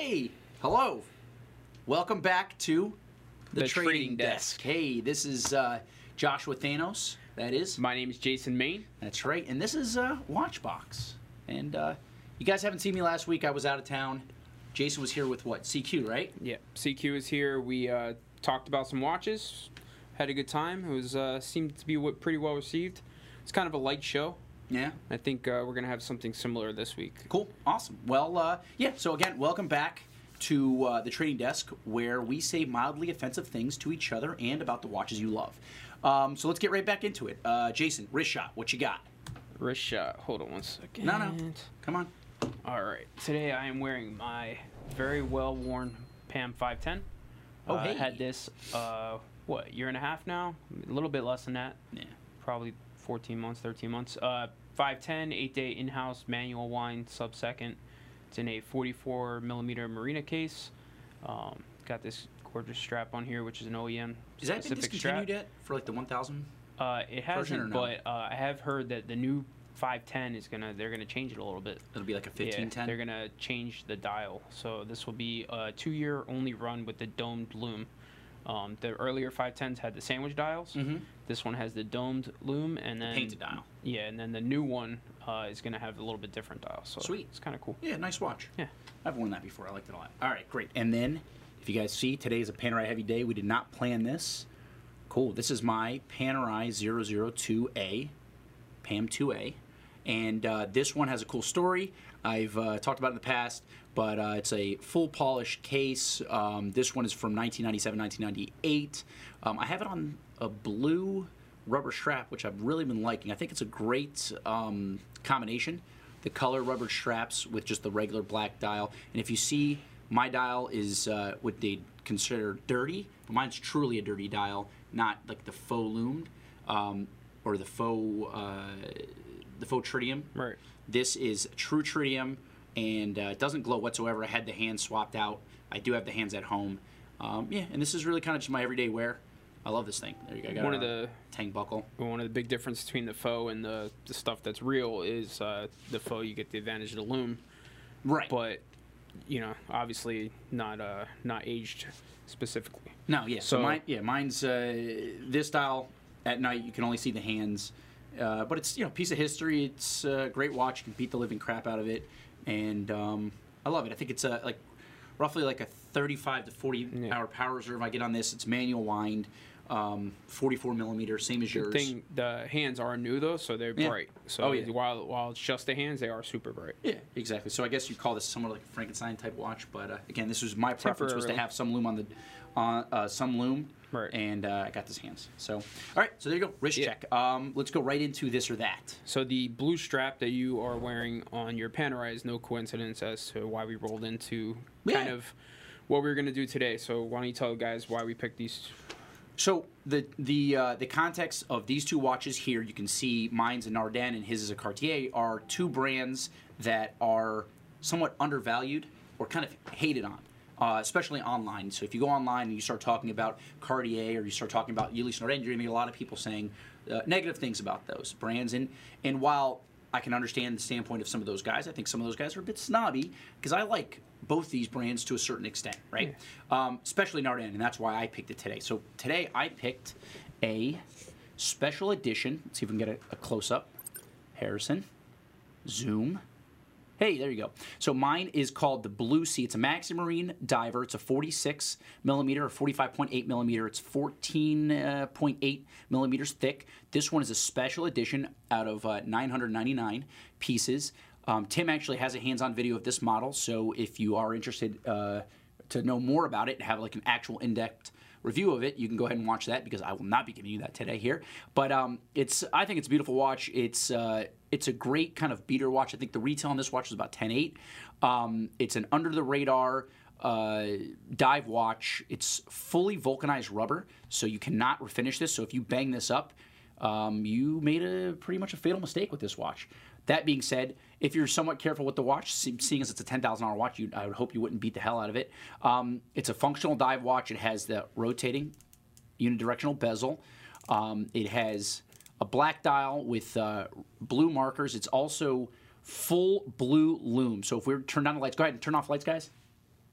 Hey, hello. Welcome back to the Trading Desk. Hey, this is Joshua Thanos. That is. My name is Jason Main. That's right. And this is Watchbox. And you guys haven't seen me last week. I was out of town. Jason was here with what? CQ, right? Yeah, CQ is here. We talked about some watches. Had a good time. It was seemed to be pretty well received. It's kind of a light show. Yeah. I think we're going to have something similar this week. Cool. Awesome. Well, yeah, so again, welcome back to the Trading Desk, where we say mildly offensive things to each other and about the watches you love. So let's get right back into it. Jason, wrist shot, what you got? Wrist shot. Hold on one second. No. Come on. All right. Today I am wearing my very well-worn PAM 510. Oh, hey. I had this, year and a half now? A little bit less than that. Yeah. Probably 14 months, 13 months. 510, 8-day in-house manual wind, sub-second. It's in a 44 millimeter Marina case. Got this gorgeous strap on here, which is an OEM Is that been specific discontinued strap. yet for like the 1000? It hasn't, no? but I have heard that the new 510 is they're gonna change it a little bit. It'll be like a 1510? Yeah, they're gonna change the dial. So this will be a 2-year only run with the domed lume. The earlier 510s had the sandwich dials. Mm-hmm. This one has the domed lume, and then Painted dial. Yeah, and then the new one is going to have a little bit different dial. So Sweet. It's kind of cool. Yeah, nice watch. Yeah. I've worn that before. I liked it a lot. All right, great. And then, if you guys see, today is a Panerai heavy day. We did not plan this. Cool. This is my Panerai 002A, PAM 2A. And this one has a cool story. I've talked about it in the past, but it's a full polished case. This one is from 1997, 1998. I have it on a blue rubber strap, which I've really been liking. I think it's a great combination. The color rubber straps with just the regular black dial. And if you see, my dial is what they consider dirty. But mine's truly a dirty dial, not like the faux lumed or the faux tritium. Right. This is true tritium, and it doesn't glow whatsoever. I had the hands swapped out. I do have the hands at home. Yeah, and this is really kind of just my everyday wear. I love this thing. There you go. I got One of the Tang buckle. One of the big differences between the faux and the stuff that's real is the faux, you get the advantage of the lume. Right. But obviously not aged specifically. No, yeah. So mine's this dial. At night you can only see the hands. But it's a piece of history. It's a great watch. You can beat the living crap out of it, and I love it. I think it's roughly like a 35 to 40 hour power reserve I get on this. It's manual wind, 44 millimeter, same as yours. The hands are new though, so they're bright. So while it's just the hands, they are super bright. Yeah, exactly. So I guess you'd call this somewhat like a Frankenstein type watch, but again, this was my preference was to have some lume on the some lume. Right. And I got this hands. So, all right. So there you go. Wrist check. Let's go right into this or that. So the blue strap that you are wearing on your Panerai is no coincidence as to why we rolled into kind of what we were going to do today. So why don't you tell the guys why we picked these? So the context of these two watches here, you can see mine's a Nardin and his is a Cartier, are two brands that are somewhat undervalued or kind of hated on. Especially online. So if you go online and you start talking about Cartier or you start talking about Ulysse Nardin, you're going to get a lot of people saying negative things about those brands. And while I can understand the standpoint of some of those guys, I think some of those guys are a bit snobby because I like both these brands to a certain extent, right? Yeah. Especially Nardin, and that's why I picked it today. So today I picked a special edition. Let's see if we can get a close-up. Harrison. Zoom. Hey, there you go. So mine is called the Blue Sea. It's a Maximarine diver. It's a 46 millimeter or 45.8 millimeter. It's 14.8 millimeters thick. This one is a special edition out of 999 pieces. Tim actually has a hands-on video of this model, so if you are interested to know more about it and have like an actual in-depth review of it, you can go ahead and watch that because I will not be giving you that today here. But I think it's a beautiful watch. It's a great kind of beater watch. I think the retail on this watch is about 10.8. It's an under-the-radar dive watch. It's fully vulcanized rubber, so you cannot refinish this. So if you bang this up, you made pretty much a fatal mistake with this watch. That being said, if you're somewhat careful with the watch, seeing as it's a $10,000 watch, I would hope you wouldn't beat the hell out of it. It's a functional dive watch. It has the rotating unidirectional bezel. It has a black dial with blue markers. It's also full blue lume. So if we turn down the lights, go ahead and turn off lights, guys.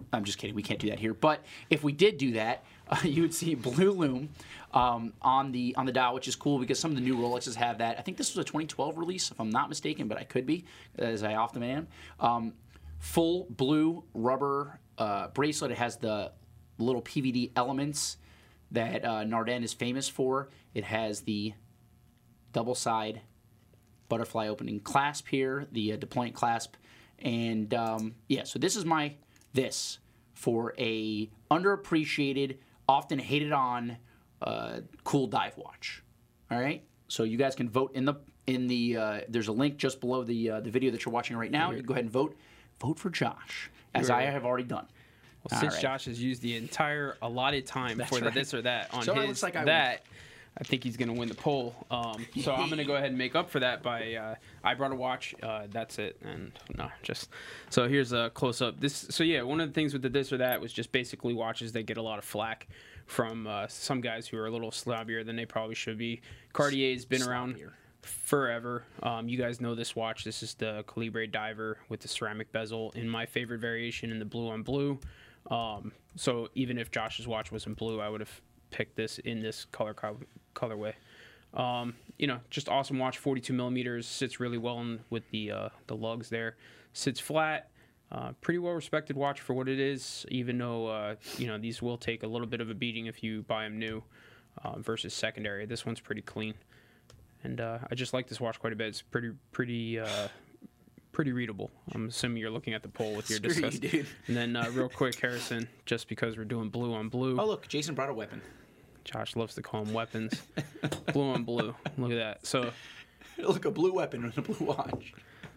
I'm just kidding. We can't do that here. But if we did do that, you would see blue lume on the dial, which is cool because some of the new Rolexes have that. I think this was a 2012 release, if I'm not mistaken, but I could be, as I often am. Full blue rubber bracelet. It has the little PVD elements that Nardin is famous for. It has the double side butterfly opening clasp here, the deployant clasp, and yeah. So this is this for a underappreciated, often hated on, cool dive watch. All right. So you guys can vote in the there's a link just below the video that you're watching right now. You can go ahead and vote for Josh, as I have already done. Well, since Josh has used the entire allotted time for the this or that on his I think he's going to win the poll. So I'm going to go ahead and make up for that by I brought a watch. That's it. And no, just so here's a close up. So yeah, one of the things with the this or that was just basically watches that get a lot of flack from some guys who are a little slobbier than they probably should be. Cartier's been around forever. You guys know this watch. This is the Calibre Diver with the ceramic bezel in my favorite variation in the blue on blue. So even if Josh's watch wasn't blue, I would have picked this in this colorway. You know, just awesome watch. 42 millimeters, sits really well with the lugs there. Sits flat. Pretty well respected watch for what it is, even though you know, these will take a little bit of a beating if you buy them new versus secondary. This one's pretty clean, and I just like this watch quite a bit. It's pretty readable. I'm assuming you're looking at the poll with your discuss. And then real quick, Harrison, just because we're doing blue on blue. Oh look, Jason brought a weapon. Josh loves to call them weapons. Blue on blue. Look at that. So, look, a blue weapon and a blue watch.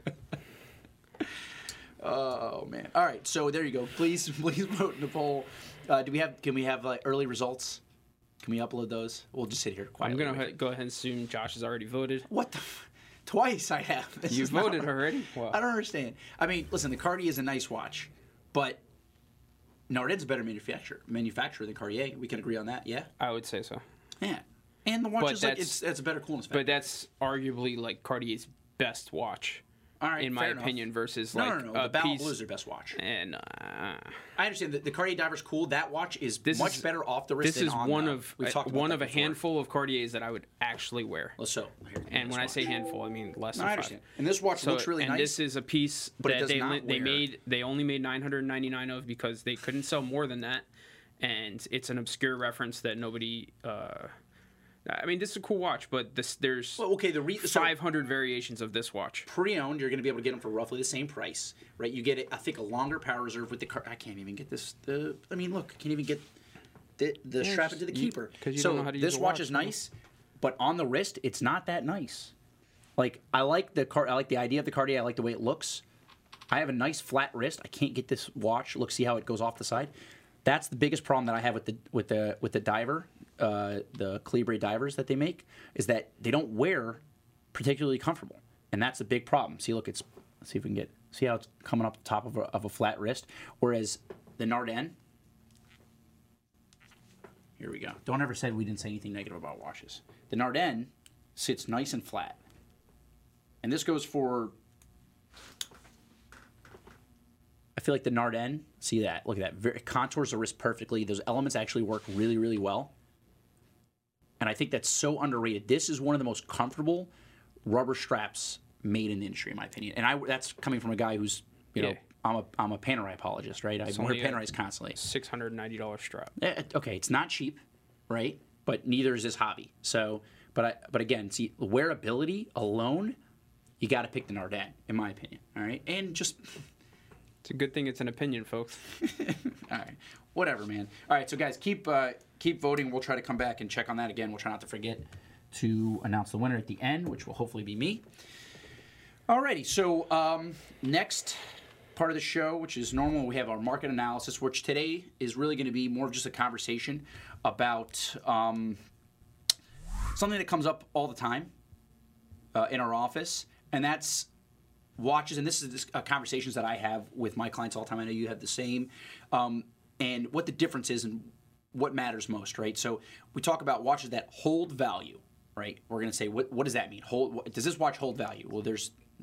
Oh man! All right, so there you go. Please vote in the poll. Can we have like early results? Can we upload those? We'll just sit here quietly. I'm gonna go ahead and assume Josh has already voted. What the? Twice I have. You voted already? Wow. I don't understand. I mean, listen, the Cartier is a nice watch, but Nardin's a better manufacturer than Cartier. We can agree on that, yeah? I would say so. Yeah. And the watch is like, it's a better coolness factor. But that's arguably like Cartier's best watch. All right, in my opinion, versus no, the Ballon Bleu is their best watch. And I understand that the Cartier Diver's cool. That watch is much better off the wrist. This is one of a handful of Cartiers that I would actually wear. Well, so and when I say handful, I mean less than 5. I understand. And this watch looks really nice. And this is a piece that they only made 999 of because they couldn't sell more than that, and it's an obscure reference that nobody. I mean, this is a cool watch, but there's 500 variations of this watch. Pre-owned, you're going to be able to get them for roughly the same price, right? You get, I think, a longer power reserve with the car. I can't even get this. I mean, look, can't even get the strap into the keeper. Don't know how to use this watch is nice, but on the wrist, it's not that nice. Like I like the idea of the Cartier. I like the way it looks. I have a nice flat wrist. I can't get this watch. Look, see how it goes off the side. That's the biggest problem that I have with the diver. The Calibre divers that they make is that they don't wear particularly comfortable, and that's a big problem. See, look, let's see if we can see how it's coming up the top of a flat wrist, whereas the Nardin. Here we go. Don't ever say we didn't say anything negative about watches. The Nardin sits nice and flat, and this goes for. I feel like the Nardin. See that? Look at that. It contours the wrist perfectly. Those elements actually work really, really well. And I think that's so underrated. This is one of the most comfortable rubber straps made in the industry, in my opinion. And that's coming from a guy who's, you know, I'm a Panerai apologist, right? I wear Panerais constantly. $690 strap. Okay, it's not cheap, right? But neither is this hobby. So, but again, see, wearability alone, you got to pick the Nardin, in my opinion. All right, and just. It's a good thing it's an opinion, folks. All right. Whatever, man. All right, so guys, keep voting. We'll try to come back and check on that again. We'll try not to forget to announce the winner at the end, which will hopefully be me. Alrighty, so next part of the show, which is normal, we have our market analysis, which today is really going to be more of just a conversation about something that comes up all the time in our office, and that's watches, and this is conversations that I have with my clients all the time. I know you have the same, and what the difference is and what matters most, right? So we talk about watches that hold value, right? We're going to say, what does that mean? Does this watch hold value? Well, there's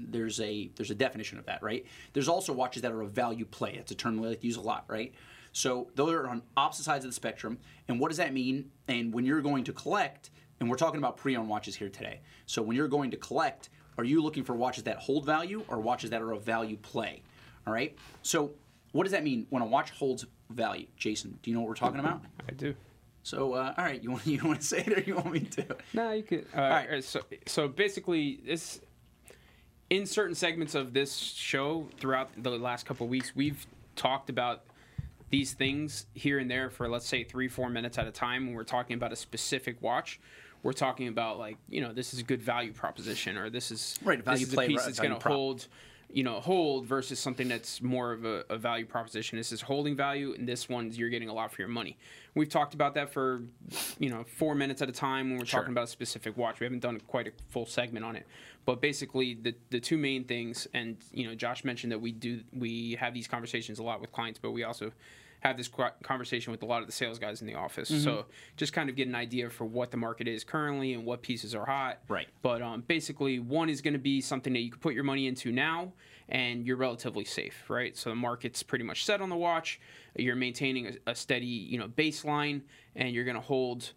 there's a definition of that, right? There's also watches that are a value play. That's a term we like to use a lot, right? So those are on opposite sides of the spectrum. And what does that mean? And when you're going to collect, and we're talking about pre-owned watches here today. So when you're going to collect, are you looking for watches that hold value or watches that are a value play? All right. So what does that mean when a watch holds value? Jason, do you know what we're talking about? I do. So, all right, you want to say it or you want me to? No, you could. All right. So basically, this in certain segments of this show throughout the last couple of weeks, we've talked about these things here and there for, let's say, 3-4 minutes at a time. When we're talking about a specific watch, we're talking about, like, this is a good value proposition, or this is right, a value play, a piece that's going to hold versus something that's more of a value proposition. This is holding value, and this one's you're getting a lot for your money. We've talked about that for 4 mintes at a time when we're talking about a specific watch. We haven't done quite a full segment on it, but basically the two main things. And Josh mentioned that we have these conversations a lot with clients, but we also have this conversation with a lot of the sales guys in the office. Mm-hmm. So just kind of get an idea for what the market is currently and what pieces are hot. Right. But basically, one is going to be something that you can put your money into now, and you're relatively safe, right? So the market's pretty much set on the watch. You're maintaining a steady, baseline, and you're going to hold,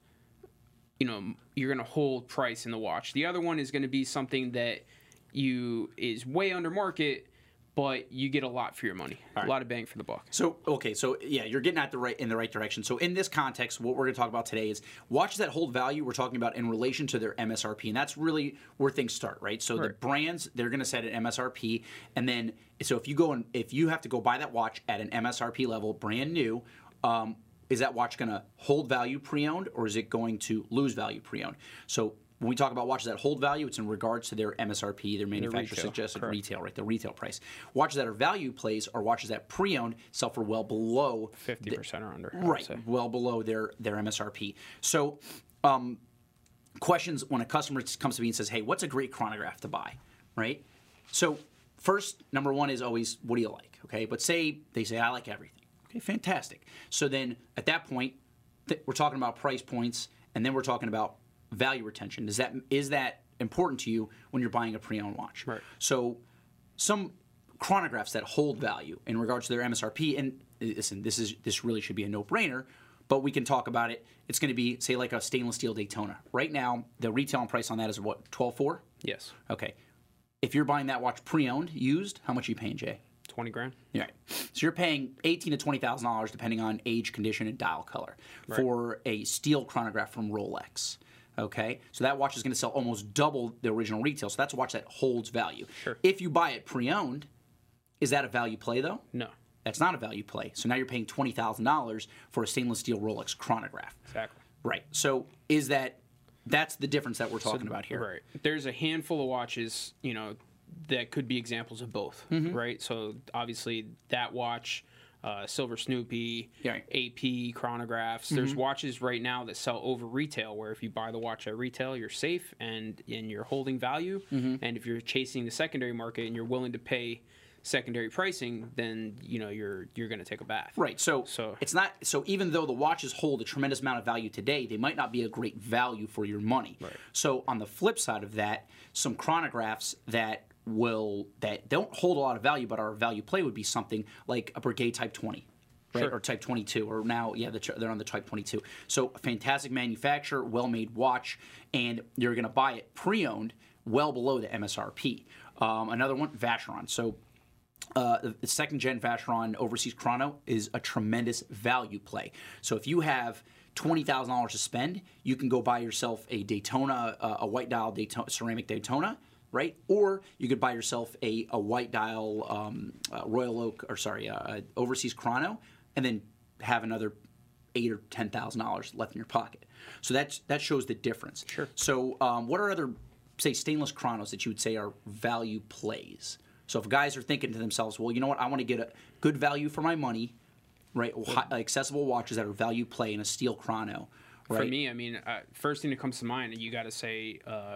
price in the watch. The other one is going to be something that is way under market, but you get a lot for your money, a lot of bang for the buck. So, yeah, you're getting in the right direction. So in this context, what we're going to talk about today is watches that hold value. We're talking about in relation to their MSRP, and that's really where things start, right? So the brands, they're going to set an MSRP, and then so if you have to go buy that watch at an MSRP level, brand new, is that watch going to hold value pre-owned, or is it going to lose value pre-owned? So when we talk about watches that hold value, it's in regards to their MSRP, their manufacturer suggested retail, right? The retail price. Watches that are value plays are watches that pre-owned sell for well below 50% or under. Right, well below their MSRP. So, questions when a customer comes to me and says, "Hey, what's a great chronograph to buy?" Right? So, first, number one is always, what do you like? Okay, but they say, "I like everything." Okay, fantastic. So then, at that point, we're talking about price points, and then we're talking about value retention. Is that important to you when you're buying a pre-owned watch? Right. So some chronographs that hold value in regards to their MSRP, and listen, this really should be a no-brainer, but we can talk about it. It's going to be, say, like a stainless steel Daytona. Right now, the retail price on that is what, $12,400? Yes. Okay. If you're buying that watch pre-owned, used, how much are you paying, Jay? $20,000. Right. So you're paying $18,000 to $20,000 depending on age, condition, and dial color for a steel chronograph from Rolex. Okay, so that watch is going to sell almost double the original retail. So that's a watch that holds value. Sure. If you buy it pre-owned, is that a value play though? No. That's not a value play. So now you're paying $20,000 for a stainless steel Rolex chronograph. Exactly. Right. So that's the difference that we're talking about here. Right. There's a handful of watches, that could be examples of both. Mm-hmm. Right. So obviously that watch. Silver Snoopy, AP chronographs. Mm-hmm. There's watches right now that sell over retail, where if you buy the watch at retail, you're safe and you're holding value. Mm-hmm. And if you're chasing the secondary market and you're willing to pay secondary pricing, then you're going to take a bath. Right. So it's not. So even though the watches hold a tremendous amount of value today, they might not be a great value for your money. Right. So on the flip side of that, some chronographs that don't hold a lot of value but are a value play would be something like a Breguet Type 20, right? Sure. Or Type 22, or now they're on the Type 22. So a fantastic manufacturer, well-made watch, and you're going to buy it pre-owned, well below the MSRP. Another one, Vacheron. So the second-gen Vacheron Overseas Chrono is a tremendous value play. So if you have $20,000 to spend, you can go buy yourself a Daytona, a white dial Daytona, ceramic Daytona. Right, or you could buy yourself a white dial Royal Oak, Overseas Chrono, and then have another $8,000 or $10,000 left in your pocket. So that shows the difference. Sure. So what are other, say, stainless chronos that you would say are value plays? So if guys are thinking to themselves, well, you know what, I want to get a good value for my money, right? Accessible watches that are value play in a steel chrono. Right? For me, I mean, first thing that comes to mind, you got to say.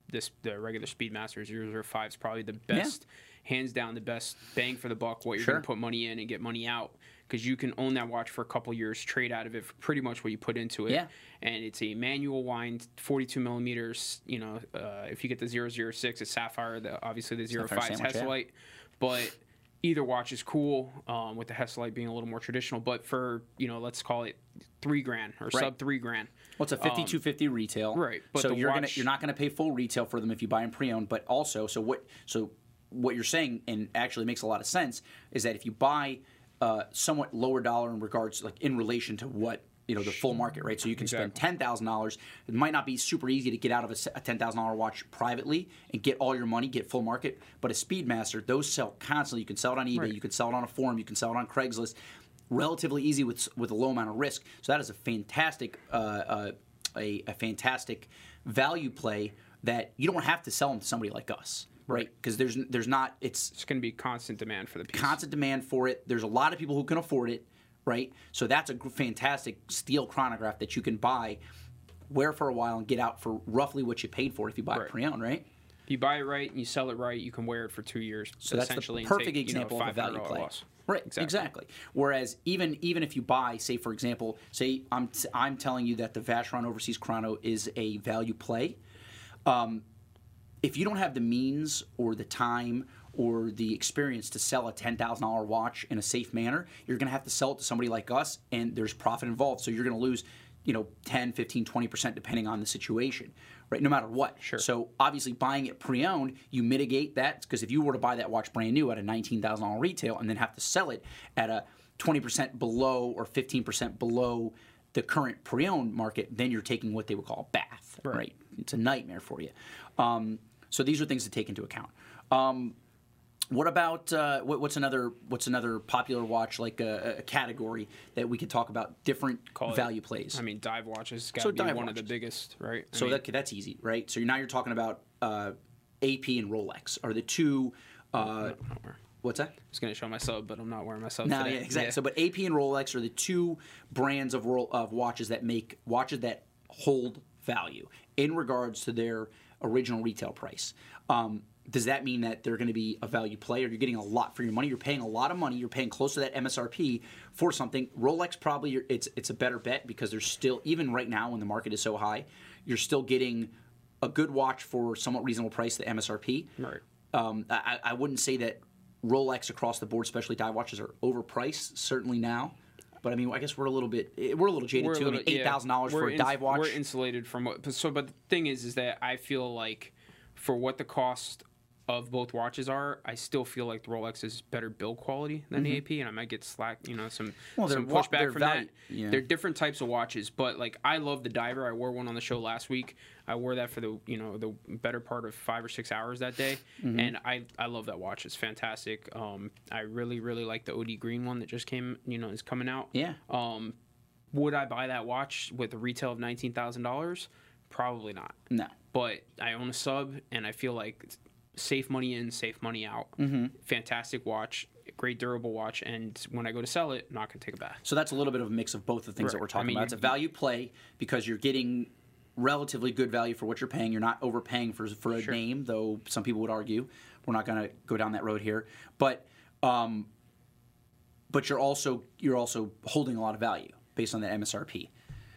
the regular Speedmaster 005 is probably the best, hands down the best bang for the buck. What you're going to put money in and get money out, because you can own that watch for a couple years, trade out of it for pretty much what you put into it. Yeah. And it's a manual wind, 42 millimeters. You know, if you get the 006, it's Sapphire. Obviously the 05 is Hesalite, but either watch is cool, with the Hesalite being a little more traditional. But for, you know, let's call it $3,000 or sub $3,000. Well, it's a $5,250 retail, right? But so you're not gonna pay full retail for them if you buy them pre-owned. But also, so what you're saying, and actually makes a lot of sense, is that if you buy somewhat lower dollar in regards, like in relation to what, you know, the full market, right? So you can spend $10,000. It might not be super easy to get out of a $10,000 watch privately and get all your money, get full market. But a Speedmaster, those sell constantly. You can sell it on eBay. You can sell it on a forum. You can sell it on Craigslist. Relatively easy with a low amount of risk. So that is a fantastic fantastic value play that you don't have to sell them to somebody like us. Right, because there's not. It's going to be constant demand for the piece. Constant demand for it. There's a lot of people who can afford it, right? So that's a fantastic steel chronograph that you can buy, wear for a while, and get out for roughly what you paid for it if you buy it pre-owned, right? If you buy it right and you sell it right, you can wear it for 2 years. So that's the perfect example of a value play. Loss. Right, exactly. Whereas even if you buy, say for example, say I'm telling you that the Vacheron Overseas Chrono is a value play. If you don't have the means or the time or the experience to sell a $10,000 watch in a safe manner, you're going to have to sell it to somebody like us, and there's profit involved. So you're going to lose, 10, 15, 20% depending on the situation, right? No matter what. Sure. So obviously buying it pre-owned, you mitigate that, because if you were to buy that watch brand new at a $19,000 retail and then have to sell it at a 20% below or 15% below the current pre-owned market, then you're taking what they would call a bath, right? It's a nightmare for you. So these are things to take into account. What about what's another popular watch, like a category that we could talk about, different value plays? I mean, dive watches got to be one of the biggest, right? That's easy, right? So now you're talking about AP and Rolex are the two. What's that? I was going to show my sub, but I'm not wearing my sub no, today. Yeah, exactly. Yeah. So, but AP and Rolex are the two brands of watches that make watches that hold value in regards to their original retail price. Does that mean that they're going to be a value play, or you're getting a lot for your money? You're paying a lot of money. You're paying close to that MSRP for something. Rolex probably it's a better bet, because there's still, even right now when the market is so high, you're still getting a good watch for somewhat reasonable price, the MSRP. Right. I wouldn't say that Rolex across the board, especially dive watches, are overpriced. Certainly now. But I mean, I guess we're a little jaded too. I mean, $8,000 for a dive watch. We're insulated from what. But the thing is that I feel like for what the cost of both watches are, I still feel like the Rolex is better build quality than the AP, and I might get some pushback from that. Yeah. They're different types of watches, but like I love the diver. I wore one on the show last week. I wore that for the better part of 5 or 6 hours that day, and I love that watch. It's fantastic. I really like the OD Green one that just came, is coming out. Yeah. Would I buy that watch with a retail of $19,000? Probably not. No. But I own a sub, and I feel like it's safe money in, safe money out. Fantastic watch, great durable watch, and when I go to sell it, I'm not going to take it back. So that's a little bit of a mix of both the things that we're talking about. It's a value play because you're getting relatively good value for what you're paying. You're not overpaying for a name, though some people would argue. We're not going to go down that road here. But you're also holding a lot of value based on that MSRP.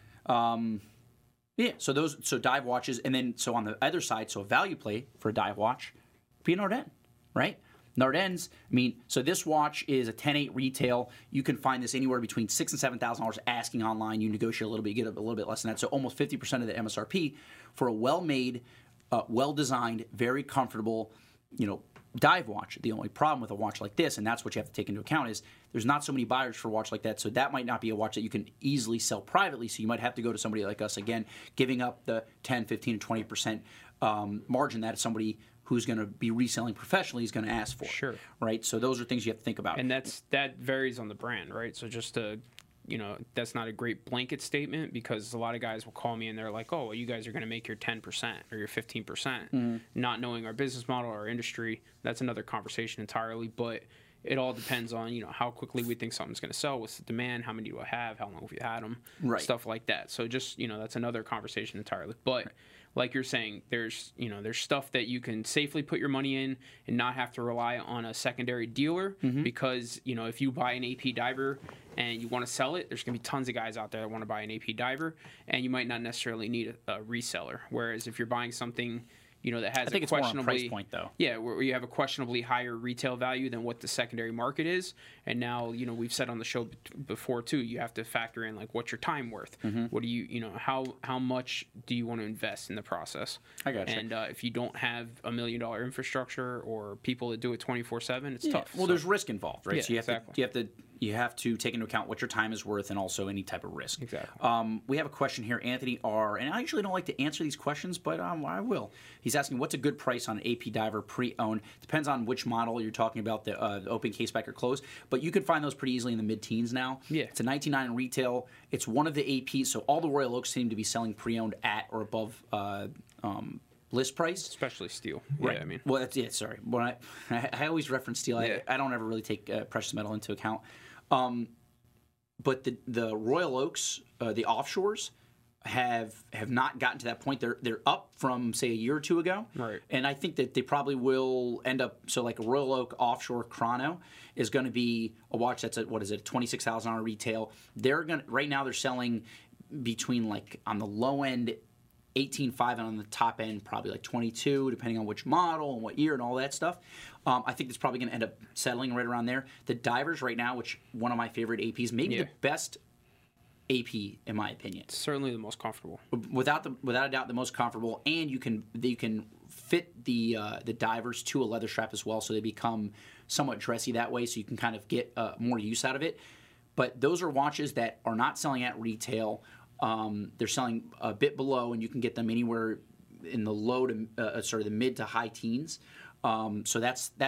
So dive watches, and then so on the other side, so a value play for a dive watch, be an Ardenne, right? Ardennes, so this watch is a 10.8 retail. You can find this anywhere between $6,000 and $7,000 asking online. You negotiate a little bit, you get a little bit less than that. So almost 50% of the MSRP for a well-made, well-designed, very comfortable, dive watch. The only problem with a watch like this, and that's what you have to take into account, is there's not so many buyers for a watch like that, so that might not be a watch that you can easily sell privately, so you might have to go to somebody like us, again, giving up the 10, 15, 20% margin that somebody who's going to be reselling professionally is going to ask for. Sure. Right? So those are things you have to think about. And that varies on the brand, right? So just to, that's not a great blanket statement, because a lot of guys will call me and they're like, oh, well, you guys are going to make your 10% or your 15%, not knowing our business model, our industry. That's another conversation entirely, but it all depends on, how quickly we think something's going to sell, what's the demand, how many do I have, how long have you had them, stuff like that. So just, that's another conversation entirely. But like you're saying, there's stuff that you can safely put your money in and not have to rely on a secondary dealer, because if you buy an AP diver and you want to sell it, there's going to be tons of guys out there that want to buy an AP diver, and you might not necessarily need a reseller. Whereas if you're buying something that has I think a it's more on questionably price point, though. Yeah, where you have a questionably higher retail value than what the secondary market is. And now, we've said on the show before too, you have to factor in like what's your time worth. What do how much do you want to invest in the process? I gotcha. And if you don't have $1 million infrastructure or people that do it 24/7, it's tough. Well, there's risk involved, right? Yeah, So exactly. you have to take into account what your time is worth and also any type of risk. Exactly. We have a question here, Anthony R. And I usually don't like to answer these questions, but I will. He's asking, what's a good price on an AP diver pre-owned? Depends on which model you're talking about, the open case back or closed. But you can find those pretty easily in the mid-teens now. Yeah. It's a $19.99 in retail. It's one of the APs. So all the Royal Oaks seem to be selling pre-owned at or above list price, especially steel. Right. Yeah, I mean. Well, that's it. Sorry, when I always reference steel. Yeah. I don't ever really take precious metal into account. But the Royal Oaks, the offshores, have not gotten to that point. They're up from say a year or two ago, right? And I think that they probably will end up. So like a Royal Oak offshore chrono is going to be a watch that's at $26,000 retail. Right now they're selling between like on the low end 18.5 and on the top end probably like 22, depending on which model and what year and all that stuff. I think it's probably going to end up settling right around there. The divers right now, which one of my favorite APs, maybe the best AP in my opinion. Certainly the most comfortable. Without a doubt, the most comfortable, and you can fit the divers to a leather strap as well, so they become somewhat dressy that way, so you can kind of get more use out of it. But those are watches that are not selling at retail. They're selling a bit below, and you can get them anywhere in the low to the mid to high teens. So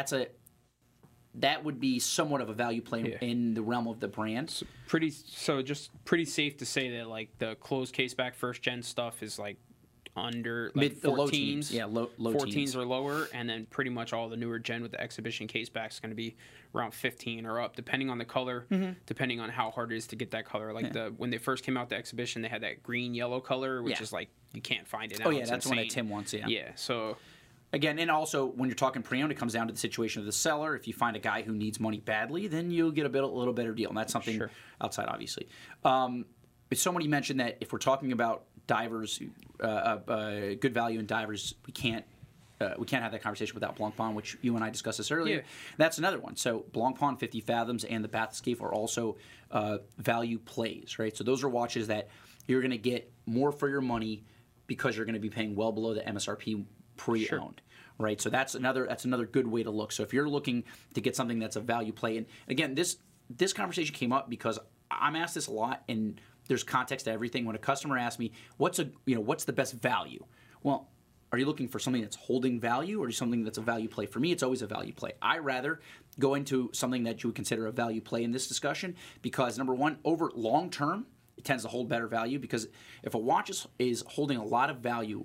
that would be somewhat of a value play in the realm of the brand. Just pretty safe to say that like the closed case back first gen stuff is like under like mid 14s, low teens. Yeah, low 14s teens or lower, and then pretty much all the newer gen with the exhibition case back is going to be around 15 or up, depending on the color, depending on how hard it is to get that color. Like when they first came out the exhibition, they had that green yellow color, which is like you can't find it now. Oh yeah, it's that's insane. one that Tim wants. Yeah. So again, and also when you're talking pre-owned, it comes down to the situation of the seller. If you find a guy who needs money badly, then you'll get a little better deal, and that's something outside, obviously. Somebody mentioned that if we're talking about divers, good value in divers, we can't have that conversation without Blancpain, which you and I discussed this earlier. Yeah. That's another one. So Blancpain 50 Fathoms and the Bathyscaphe are also value plays, right? So those are watches that you're going to get more for your money because you're going to be paying well below the MSRP pre-owned. Right, so that's another good way to look. So if you're looking to get something that's a value play, and again, this conversation came up because I'm asked this a lot, and there's context to everything. When a customer asks me, what's the best value? Well, are you looking for something that's holding value, or something that's a value play? For me, it's always a value play. I rather go into something that you would consider a value play in this discussion because, number one, over long term, it tends to hold better value, because if a watch is holding a lot of value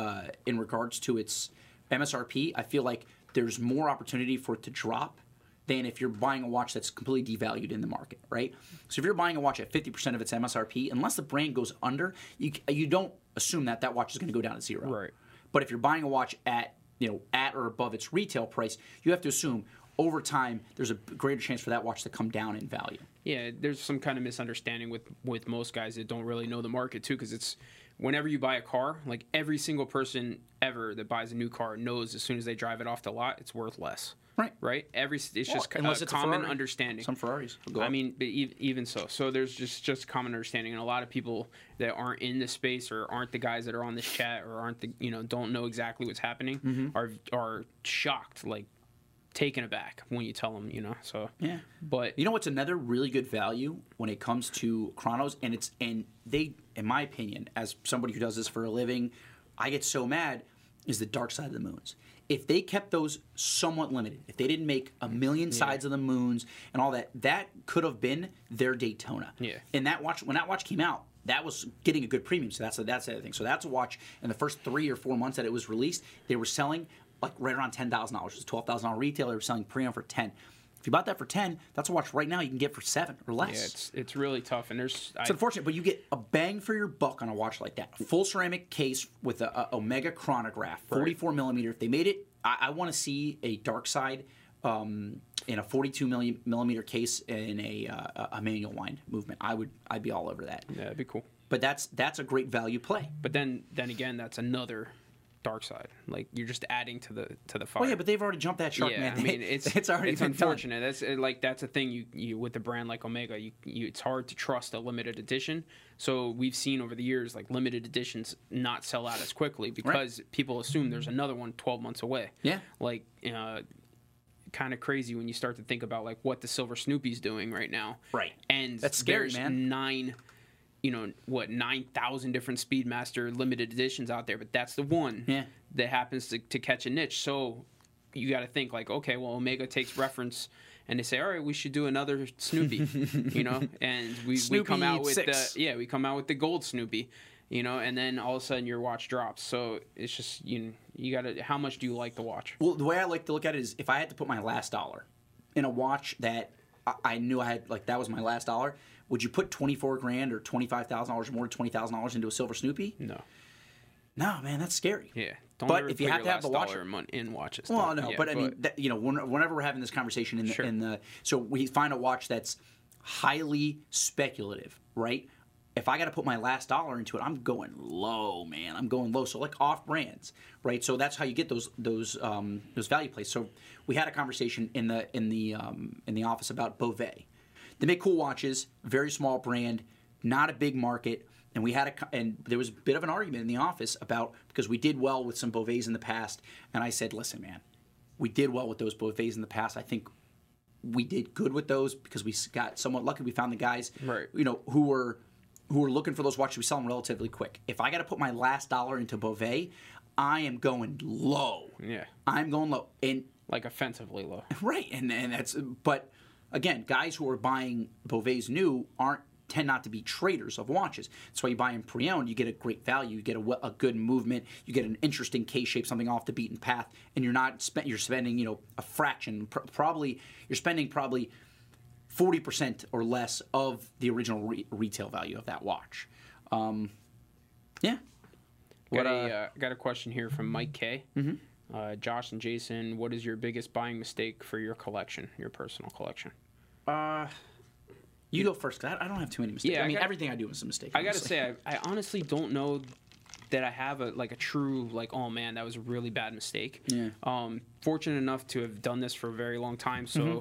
in regards to its MSRP, I feel like there's more opportunity for it to drop than if you're buying a watch that's completely devalued in the market, right? So if you're buying a watch at 50% of its MSRP, unless the brand goes under, you don't assume that watch is going to go down to zero. Right. But if you're buying a watch at or above its retail price, you have to assume over time there's a greater chance for that watch to come down in value. Yeah, there's some kind of misunderstanding with most guys that don't really know the market too, because it's whenever you buy a car, like every single person ever that buys a new car knows as soon as they drive it off the lot, it's worth less. Right. It's just unless a it's common Ferrari. understanding. Some Ferraris will go up. I mean, but even so. So there's just common understanding, and a lot of people that aren't in the space or aren't the guys that are on this chat or aren't don't know exactly what's happening are shocked, like taken aback when you tell them, So yeah. But you know what's another really good value when it comes to chronos, and they, in my opinion, as somebody who does this for a living, I get so mad, is the dark side of the moons. If they kept those somewhat limited, if they didn't make a million sides of the moons and all that, that could have been their Daytona. Yeah. And when that watch came out, that was getting a good premium. So that's the other thing. So that's a watch in the first 3 or 4 months that it was released, they were selling like right around $10,000. It was $12,000 retail. They were selling pre-owned for $10,000. If you bought that for 10, that's a watch right now you can get for 7 or less. Yeah, it's really tough, and It's unfortunate, but you get a bang for your buck on a watch like that. Full ceramic case with a Omega chronograph, 44 millimeter. If they made it, I want to see a dark side in a 42 millimeter case in a manual wind movement. I'd be all over that. Yeah, that'd be cool. But that's a great value play. But then again, that's another dark side. Like, you're just adding to the fire. Oh yeah, but they've already jumped that shark, yeah, man. I mean, it's already it's been unfortunate. That's a thing you with a brand like Omega. It's hard to trust a limited edition. So we've seen over the years like limited editions not sell out as quickly because people assume there's another one 12 months away. Yeah, like kind of crazy when you start to think about like what the Silver Snoopy's doing right now. Right, and that's scary, there's man. 9,000 different Speedmaster limited editions out there, but that's the one that happens to catch a niche. So you got to think like, okay, well, Omega takes reference, and they say, all right, we should do another Snoopy, and we come out with 6. we come out with the gold Snoopy, and then all of a sudden your watch drops. So it's just you got to, how much do you like the watch? Well, the way I like to look at it is if I had to put my last dollar in a watch that I knew I had, like that was my last dollar. Would you put $24,000 or $25,000 more than $20,000 into a Silver Snoopy? No, man, that's scary. Yeah, but if you have to have the watch in watches, well, no, but I mean, whenever we're having this conversation in the so we find a watch that's highly speculative, right? If I got to put my last dollar into it, I'm going low, man. I'm going low. So like off brands, right? So that's how you get those value plays. So we had a conversation in the office about Bovet. They make cool watches, very small brand, not a big market, and and there was a bit of an argument in the office about, because we did well with some Bovets in the past, and I said, listen, man, we did well with those Bovets in the past. I think we did good with those because we got somewhat lucky. We found the guys, who were looking for those watches. We sell them relatively quick. If I got to put my last dollar into Bovet, I am going low. Yeah, I'm going low, and like offensively low. Right, and that's but. Again, guys who are buying Bovets new tend not to be traders of watches. That's why you buy them pre-owned. You get a great value. You get a good movement. You get an interesting case shape, something off the beaten path, and you're spending a fraction. Probably you're spending 40% or less of the original retail value of that watch. Yeah. Got a question here from Mike K. Mm-hmm. Josh and Jason, what is your biggest buying mistake for your collection, your personal collection? You go first, because I don't have too many mistakes. Yeah, everything I do is a mistake. I got to say, I honestly don't know that I have a true, oh man, that was a really bad mistake. Yeah. Fortunate enough to have done this for a very long time, so,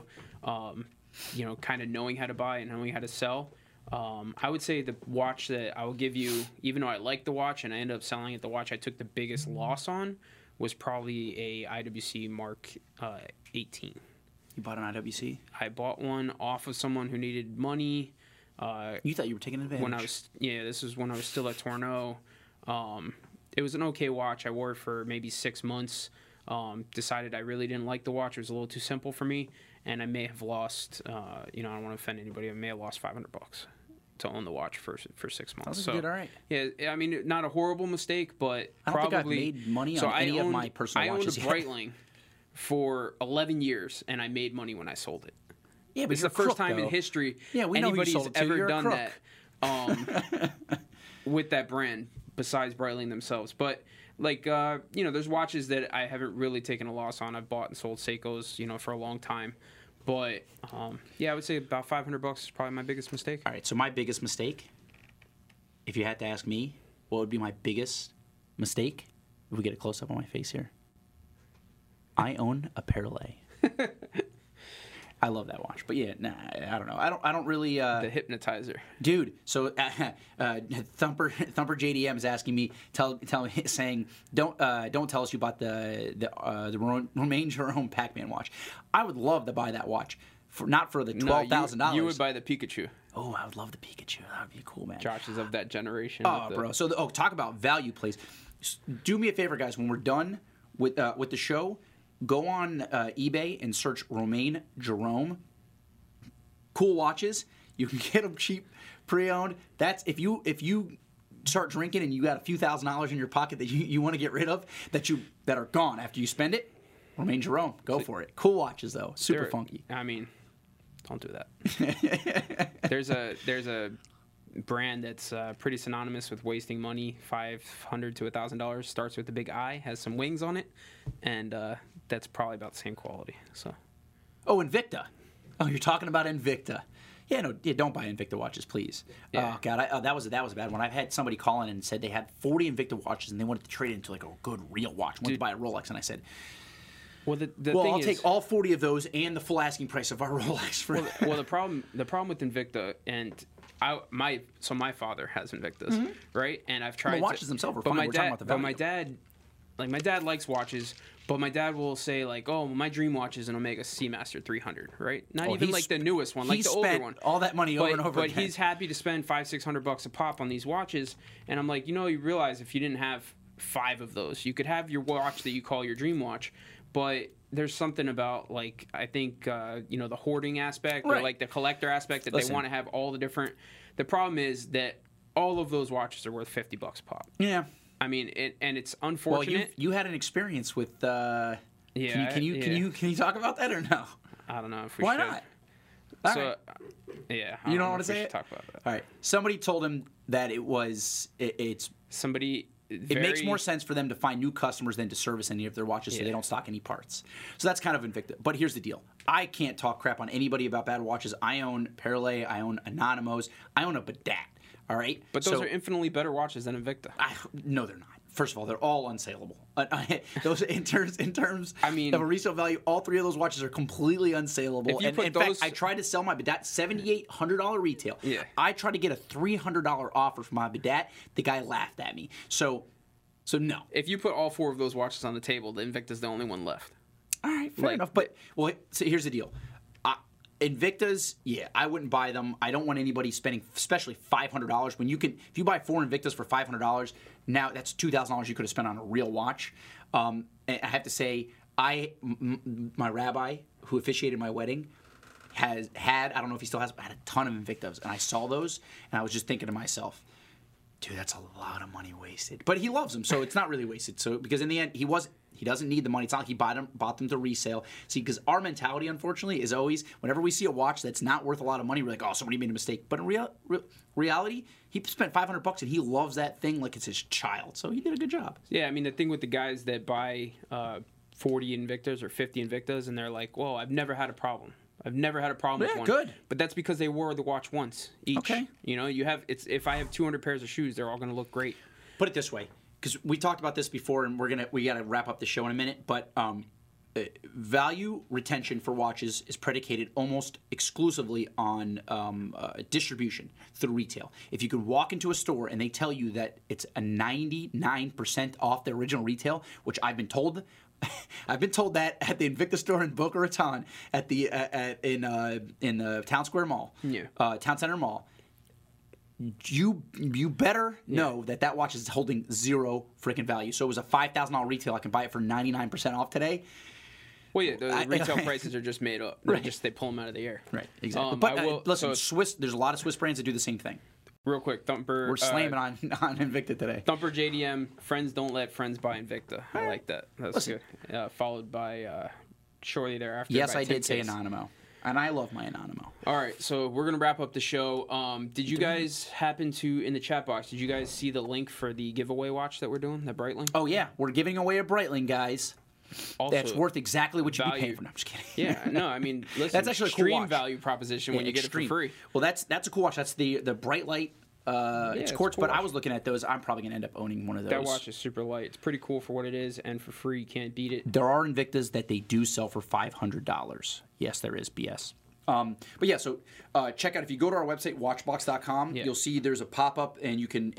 kind of knowing how to buy and knowing how to sell. I would say the watch that I will give you, even though I like the watch and I ended up selling it, the watch I took the biggest loss on was probably a IWC Mark 18. You bought an IWC? I bought one off of someone who needed money. You thought you were taking advantage? This was when I was still at Tourneau. It was an okay watch. I wore it for maybe 6 months. Decided I really didn't like the watch. It was a little too simple for me, and I may have lost. I don't want to offend anybody. I may have lost $500 to own the watch for 6 months. So did all right. Yeah, I mean, not a horrible mistake, but I don't think I've made money on any of my personal watches. I owned a Breitling for 11 years, and I made money when I sold it. Yeah, but it's the first time in history anybody's ever done that with that brand besides Breitling themselves. But there's watches that I haven't really taken a loss on. I've bought and sold Seikos, for a long time. But I would say about $500 is probably my biggest mistake. All right, so my biggest mistake, if you had to ask me, what would be my biggest mistake? If we get a close up on my face here, I own a Perle. I love that watch, but I don't know. I don't really. The hypnotizer, dude. So Thumper JDM is asking me, tell me, saying, don't tell us you bought the Romain Jerome Pac-Man watch. I would love to buy that watch, not for the $12,000. You would buy the Pikachu. Oh, I would love the Pikachu. That would be cool, man. Josh is of that generation. Oh, bro. So talk about value plays. Do me a favor, guys. When we're done with the show, go on eBay and search Romain Jerome. Cool watches. You can get them cheap, pre-owned. That's if you start drinking and you got a few $1,000s in your pocket that you want to get rid of, that are gone after you spend it. Romain Jerome, go for it. Cool watches though, super They're- funky. I mean, don't do that. There's a brand that's pretty synonymous with wasting money, $500 to $1,000. Starts with the big I, has some wings on it, and that's probably about the same quality. So Oh, Invicta. Oh, you're talking about Invicta. Yeah, no, don't buy Invicta watches, please. Yeah. Oh God, that was a bad one. I've had somebody call in and said they had 40 Invicta watches and they wanted to trade it into like a good real watch. Wanted to buy a Rolex, and I said, well, the "Well, thing I'll is, take all 40 of those and the full asking price of our Rolex for." well, the problem with Invicta, and my father has Invictas, right? And I've tried The watches themselves are but fine. my We're talking dad, about the but value. my dad likes watches, but my dad will say like, "Oh, my dream watch is an Omega Seamaster 300," right? Not even like the newest one, like the older one. All that money over and over But again. he's happy to spend $500-600 a pop on these watches, and I'm like, you realize if you didn't have 5 of those, you could have your watch that you call your dream watch, but there's something about like I think the hoarding aspect or Right. like the collector aspect that Listen. they want to have all the different. The problem is that all of those watches are worth $50 a pop. Yeah. I mean, and it's Well, unfortunate. you had an experience with. Can you talk about that or no? I don't know if we Why should. not? All So, right. yeah. You don't know want if to we say should it? Talk about that. All right. Somebody told him that it's Somebody. it makes more sense for them to find new customers than to service any of their watches so they Yeah. don't stock any parts. So that's kind of Invicta. But here's the deal. I can't talk crap on anybody about bad watches. I own Perle, I own Anonymous, I own a Badat. All right? But those are infinitely better watches than Invicta. No, they're not. First of all, they're all unsaleable. Those in terms I mean- of a resale value, all 3 of those watches are completely unsaleable. If you And put in those- fact, I tried to sell my Badat $7,800 retail. Yeah. I tried to get a $300 offer for my Badat. The guy laughed at me. So no. If you put all 4 of those watches on the table, the Invicta's the only one left. All right, fair enough. But so here's the deal. Invictas, yeah, I wouldn't buy them. I don't want anybody spending, especially $500 when you can. If you buy 4 Invictas for $500, now that's $2,000 you could have spent on a real watch. And I have to say, my rabbi who officiated my wedding had, I don't know if he still has, but had a ton of Invictas, and I saw those, and I was just thinking to myself, dude, that's a lot of money wasted. But he loves them, so it's not really wasted. So because in the end, he doesn't need the money. It's not like he bought them to resale. See, because our mentality, unfortunately, is always whenever we see a watch that's not worth a lot of money, we're like, oh, somebody made a mistake. But in reality, he spent $500 and he loves that thing like it's his child. So he did a good job. Yeah, I mean, the thing with the guys that buy 40 Invictas or 50 Invictas, and they're like, well, I've never had a problem. I've never had a problem with Yeah, one. good. But that's because they wore the watch once each. Okay. If I have 200 pairs of shoes, they're all going to look great. Put it this way, because we talked about this before, and we got to wrap up the show in a minute. But value retention for watches is predicated almost exclusively on distribution through retail. If you could walk into a store and they tell you that it's a 99% off the original retail, which I've been told. I've been told that at the Invicta store in Boca Raton at the in the Town Square Mall, Town Center Mall. You better know that watch is holding zero freaking value. So it was a $5,000 retail. I can buy it for 99% off today. Well, yeah, the retail prices are just made up. Right. They pull them out of the air. Right, exactly. But listen, Swiss. There's a lot of Swiss brands that do the same thing. Real quick, Thumper. We're slamming on Invicta today. Thumper JDM. Friends don't let friends buy Invicta. I like that. That's good. Followed by shortly thereafter. Yes, by I did say Case. Anonimo. And I love my Anonimo. All right, so we're going to wrap up the show. Did you guys happen to, in the chat box, did you guys see the link for the giveaway watch that we're doing, the Breitling? Oh, yeah. We're giving away a Breitling, guys. Also, that's worth exactly what you'd be value. paying for. No, I'm just kidding. Yeah, no, I mean, listen, that's actually a cool extreme watch. Value proposition when you extreme. get it for free. Well, that's a cool watch. That's the Bright Light. It's quartz, cool but watch. I was looking at those. I'm probably going to end up owning one of those. That watch is super light. It's pretty cool for what it is, and for free, you can't beat it. There are Invictas that they do sell for $500. Yes, there is, BS. But yeah, so check out, if you go to our website, watchbox.com, you'll see there's a pop-up, and you can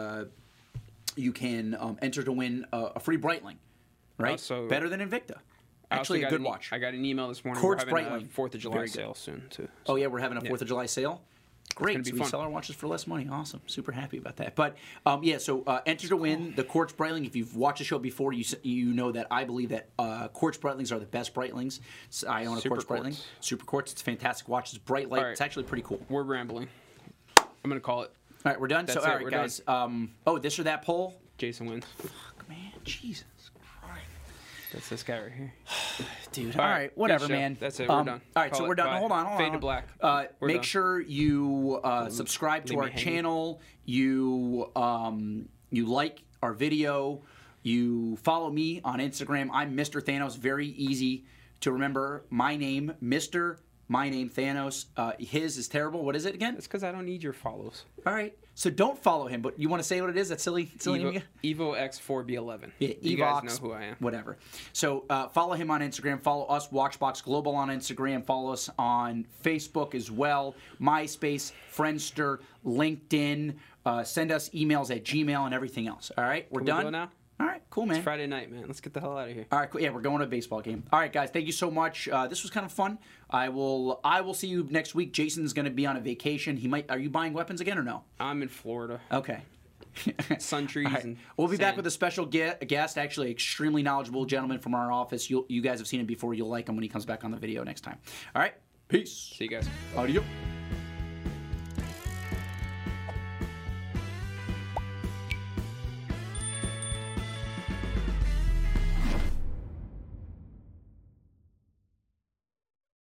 enter to win a free Breitling, right? Also, better than Invicta. Actually, a good watch. I got an email this morning. Quartz We're having Breitling. a 4th of July Very good. sale soon, too. Oh, yeah, we're having a 4th of July sale? Great. gonna be So we fun. sell our watches for less money. Awesome. Super happy about that. But, so enter to win the Quartz Breitling. If you've watched the show before, you know that I believe that Quartz Breitlings are the best Breitlings. So I own a Super Quartz Breitling. Quartz. Super Quartz. It's a fantastic watch. It's bright light. All right. It's actually pretty cool. We're rambling. I'm going to call it. All right, we're done. That's so, all it, right, we're guys. This or that poll? Jason wins. Fuck, man. Jesus Christ. That's this guy right here. Dude, All all right, right, whatever, good show. man. That's it, we're done. All right, Call so it. we're done. Bye. Hold on. Fade to black. We're Make done. sure you subscribe to leave our me hanging. channel. You like our video. You follow me on Instagram. I'm Mr. Thanos. Very easy to remember. My name, Mr. My name, Thanos. His is terrible. What is it again? It's because I don't need your follows. All right. So don't follow him, but you want to say what it is? That's silly. Silly. Evo X4B11. Yeah, you Evox, guys know who I am. Whatever. So follow him on Instagram. Follow us, Watchbox Global on Instagram. Follow us on Facebook as well. MySpace, Friendster, LinkedIn. Send us emails at Gmail and everything else. All right, we're Can done. we go now? All right, cool, man. It's Friday night, man. Let's get the hell out of here. All right, cool. Yeah, we're going to a baseball game. All right, guys, thank you so much. This was kind of fun. I will see you next week. Jason's going to be on a vacation. He might. Are you buying weapons again or no? I'm in Florida. Okay. Sun trees. All right. And We'll be back sand. with a special guest, actually extremely knowledgeable gentleman from our office. You guys have seen him before. You'll like him when he comes back on the video next time. All right, peace. See you guys. Audio.